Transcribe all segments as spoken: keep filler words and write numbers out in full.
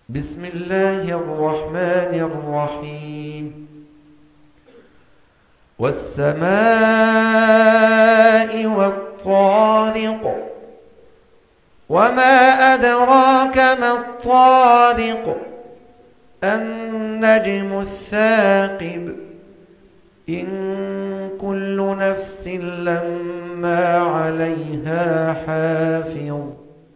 بسم الله الرحمن الرحيم والسماء والطارق وما أدراك ما الطارق النجم الثاقب إن كل نفس لما عليها حافظ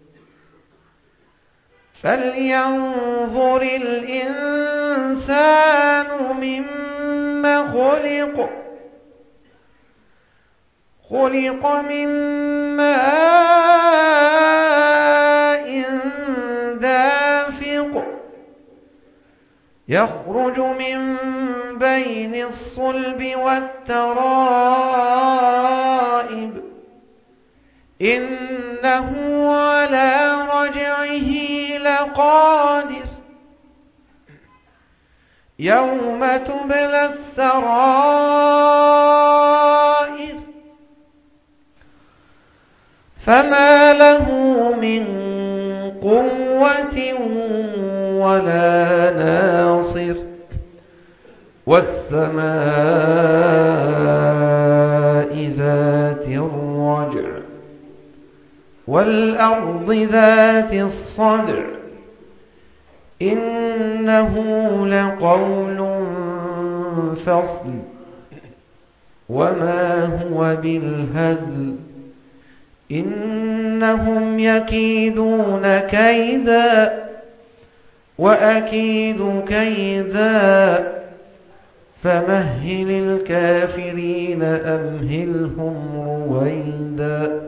فلينظر الإنسان مما خلق خلق من ماء دافق يخرج من بين الصلب والترائب إنه على رجعه لقادر يوم تبلى السرائر فما له من قوة ولا ناصر والسماء ذات الرجع والأرض ذات الصدع إنه لقول فصل وما هو بالهزل إنهم يكيدون كيدا وأكيد كيدا فمهل الكافرين أمهلهم رويدا